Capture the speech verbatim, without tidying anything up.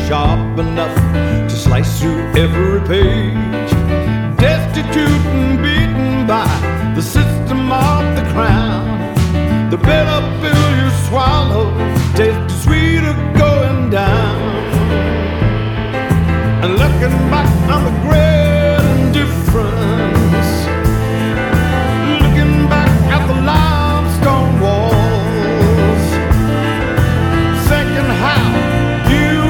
sharp enough to slice through every page. Destitute and